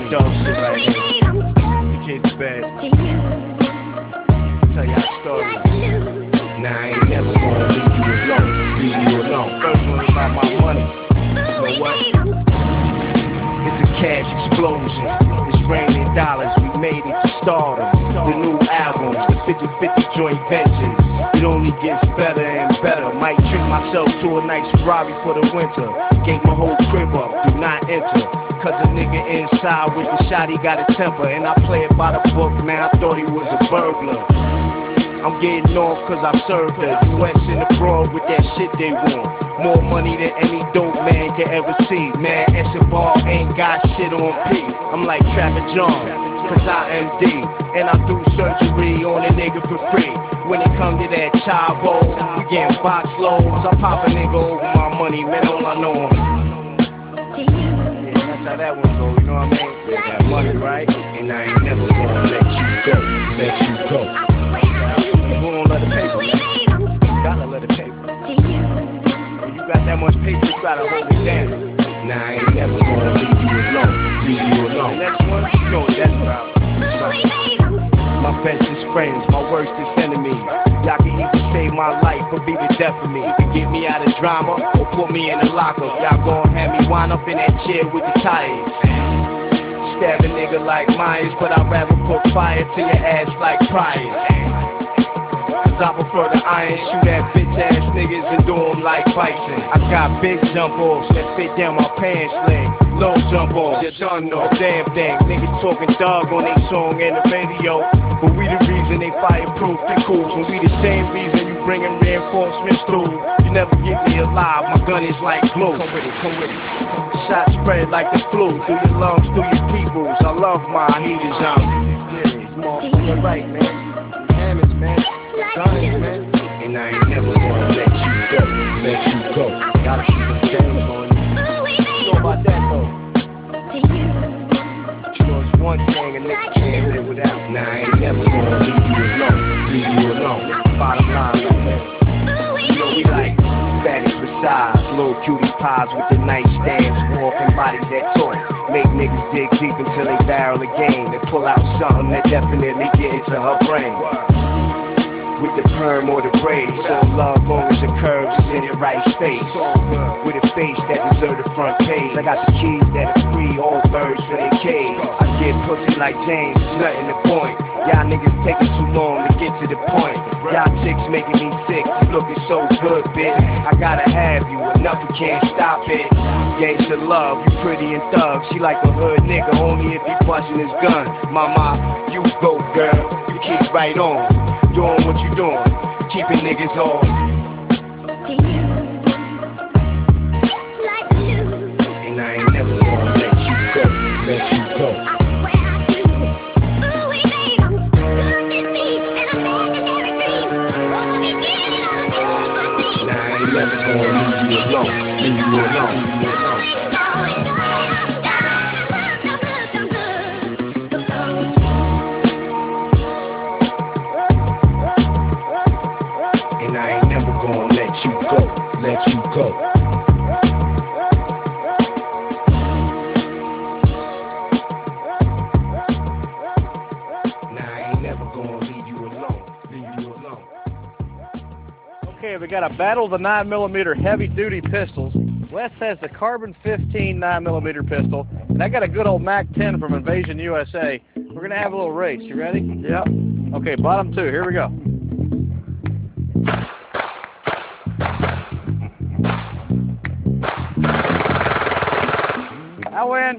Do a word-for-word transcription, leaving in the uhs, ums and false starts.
dog shit right here. The kid's bed. Tell you how it started. Nah, I ain't never gonna leave you alone. Leave you alone. First one is about my money. You know what? It's a cash explosion. It's raining dollars. We made it to stardom. The new albums, the fifty fifty joint ventures. It only gets better and better. Might treat myself to a nice Ferrari for the winter. Gave my whole crib up, do not enter. Cause a nigga inside with the shot, he got a temper. And I play it by the book, man, I thought he was a burglar. I'm getting off cause I served the U S and abroad with that shit they want. More money than any dope man can ever see. Man, Escobar ain't got shit on P. I'm like Trapper John, cause I M D. And I do surgery on a nigga for free. When it come to that chavo, we getting box loads. I pop a nigga over my money, man, all I know him. Yeah, that's how that one go, you know what I mean? Yeah, that money, right? And I ain't never gonna let you go, let you go. Who don't let the paper, man? Gotta let the paper. When you got that much paper, you gotta hold it down. Nah, I ain't never gonna leave you alone, leave you alone. The next one, you know what that's about. My bestest friends, my worstest enemies. Y'all can either save my life or be the death of me. You can get me out of drama or put me in a lockup. Y'all gon' have me wind up in that chair with the tires. Stab a nigga like Myers, but I'd rather put fire to your ass like Priors. I prefer the iron, shoot at bitch ass niggas and do them like Bison. I got big jump offs that fit down my pants leg. Low jump offs, you done know damn thing. Niggas talking dog on they song and the radio, but we the reason they fireproof and cool. And we the same reason you bringing reinforcements through. You never get me alive, my gun is like glue. Come with it, come with it. Shots spread like the flu, through your lungs, through your peoples. I love my heaters out. Yeah, motherfucker right, man. Hammers, man. Science, man. And I ain't never gonna let you go, let you go. Gotta keep the chains on you. You know about that though? But you know it's one thing a nigga can't live without. Nah, I ain't never gonna leave you alone, leave you alone. That's the bottom line right there. You know we like fatties with size, little cutie pies with the nightstands, walking bodies that talk. Make niggas dig deep until they barrel a game. They pull out something that definitely get into her brain. With the perm or the braids, so love long as the curves is in the right space. With a face that deserve the front page. I got the keys that are free, all birds for their cage. I get pussy like James, nothing to point. Y'all niggas taking too long to get to the point. Y'all chicks making me sick, you looking so good, bitch. I gotta have you, enough you can't stop it. Gangsta love, you pretty and thug. She like a hood nigga, only if he bustin' his gun. Mama, you go girl, you keep right on. Doing what you doing, keeping niggas on. And I ain't never gonna let you go, let you go. And I ain't never gonna leave you alone, leave you alone, leave you alone. Let you go. Now I ain't never gonna leave you alone, leave you alone. Okay, we got a Battle of the nine millimeter heavy duty pistols. Wes has the Carbon fifteen nine millimeter pistol, and I got a good old Mac ten from Invasion U S A. We're gonna have a little race. You ready? Yep. Okay, bottom two. Here we go.